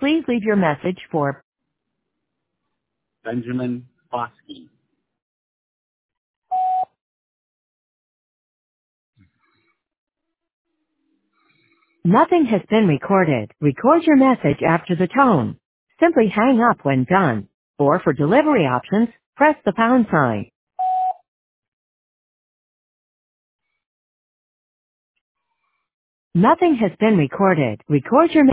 Please leave your message for Benjamin Foskey. nothing has been recorded. Record your message after the tone. Simply hang up when done. Or for delivery options, press the pound sign. Nothing has been recorded. Record your